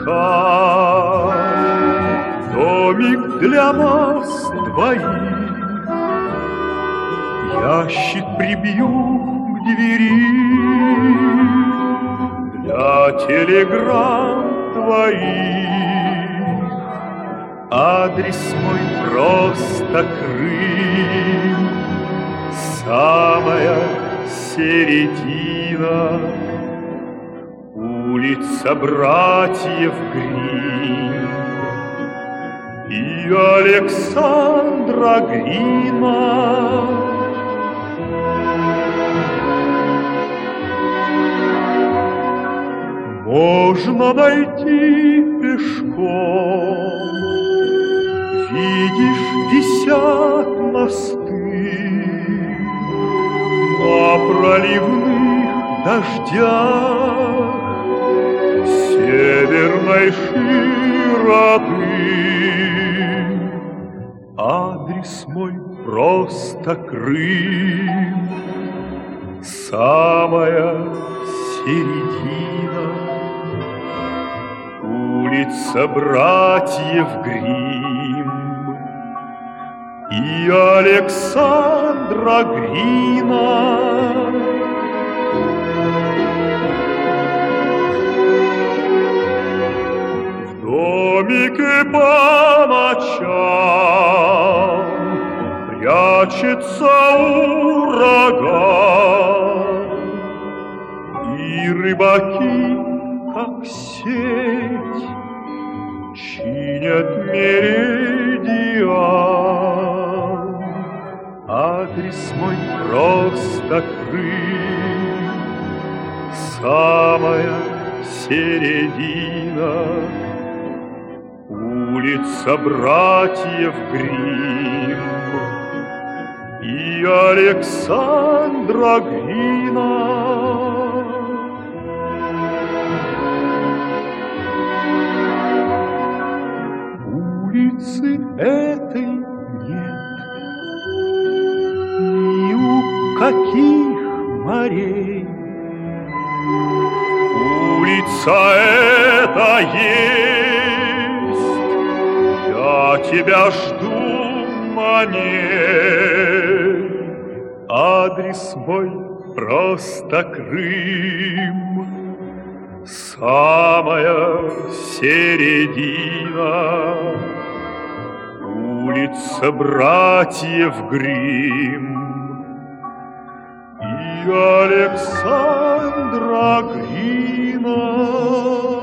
песка, домик для нас двоих. Ящик прибью к двери для телеграмм твоих. Адрес мой просто Крым, самая середина, улица братьев Грин и Александра Грина. Можно дойти пешком, видишь, висят мосты на проливных дождях северной широты. Адрес мой просто Крым, самая середина, улица братьев Грим и Александра Грина. В домике по ночам прячется ураган, и рыбаки, как сеть, чинят меридиан. Адрес мой просто Крым, самая середина, улица братьев Грим и Александра Грина. Улицы этой нет ни у каких морей. Улица эта есть, я тебя жду на ней. Адрес мой просто Крым, самая середина, улица братьев Грим и Александра Грина.